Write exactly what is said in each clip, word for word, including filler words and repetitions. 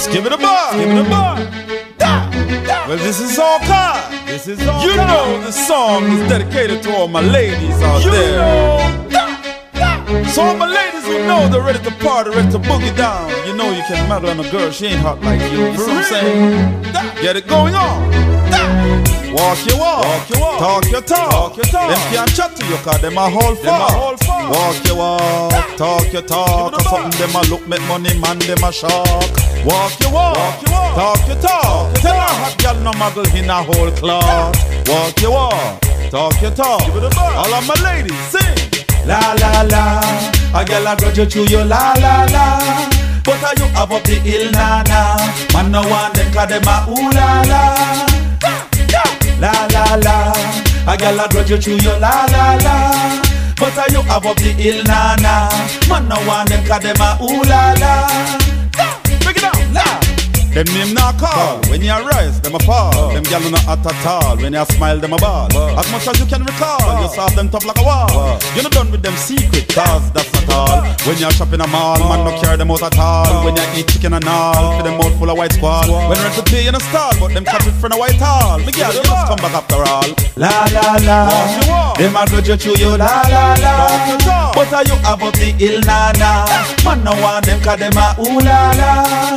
Just give it a bar, give it a bar. Da, da. Well, this is all card. This is all You card. know the song is dedicated to all my ladies out you there. Know. Da, da. So all my ladies who know they're ready to party, ready to boogie down. You know you can muggle on a girl, she ain't hot like you. You see what I'm saying? Da. Get it going on. Da. Walk your walk, walk your walk, talk your talk, talk your talk. Them can't chat to you cause them a whole fall. Walk your walk, talk your talk. Cause something them a look make money man them a shock. Walk your walk, walk your walk, talk your talk. Tell a hot girl no muggle in a whole cloth. Walk your walk, talk your talk. All of my ladies sing. La la la, a girl a grudge you to you la la la. But are you have up the hill na na? Man no want them cause them a ooh la la. La la la, a girl a grudge you to you la la la. But are you have up the hill na na? Man no want them cause them a ooh la la. Break it down, la. Them name not call, when you rise, them a fall. Oh. Them gyal not hot at all, when you smile, them a ball. Oh. As much as you can recall, oh. you solve them tough like a wall. Oh. You're not done with them secret, cause that's not all. When you shop in a mall, oh. man no carry them out at all. Oh. When you eat chicken and all, for them mouth full of white squall. Oh. When rent to pay in a stall, but them catch it from a white hall. Me gyal, you just come back after all. La la la, them a grudge you to you la la la. But are you have up the hill na na? Man no want them cause them a ooh la la.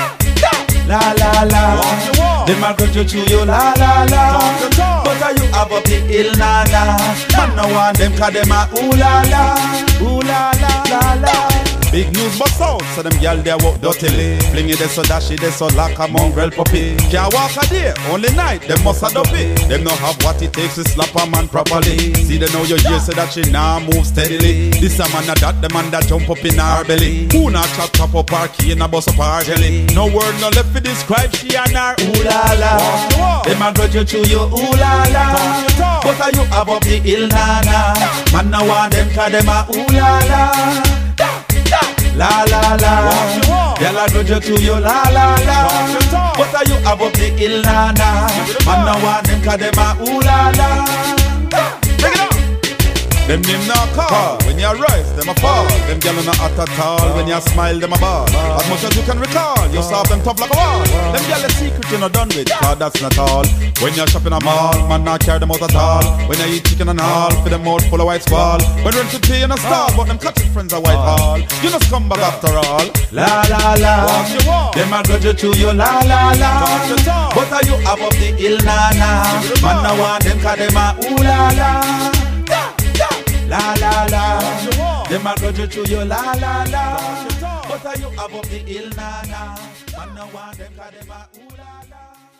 La la la, them a grudge you to you la la la. But are you have up the hill na na? Man no want them cause them a ooh la la. Ooh la la la la. Big news bust out, so them gyal they walk dirtily. Fling it so dashy, they so like a mongrel puppy. Can't walk a day, only night, them must have dopey. Them no have what it takes to slap a man properly. See they know your ear so that she nah move steadily. This a man a that, the man that jump up in her belly. Who not chop chop up her key and a bust up her jelly. No word no left to describe she and her ooh la la. Them a grudge you to you ooh la la. But are you have up the hill na na? Man no want them cause them a ooh la la. La la la, girl I grudge you to you la la la. But are you have up the hill na na? Man no want them cause them a ooh la la. Bring it up. Them name not call, when you rise, them a fall. Them gyal not hot at all, when you smile, them a ball. As much as you can recall, you solve them tough like a wall. Them gyal the secret you not done with, cause that's not all. When you shop in a mall, man not carry them out at all. When you eat chicken and all, for them mouth full of white squall. When rent to pay in a stall, but them catching friends a white hall. You just come back after all. La la la, them a grudge you to you la la la. But are you have up the hill na na? Man no want them cause them a ooh la la. La la la, them a grudge you to you la la la. But are you have up the hill na na? Man no want them cause them a ooh la la.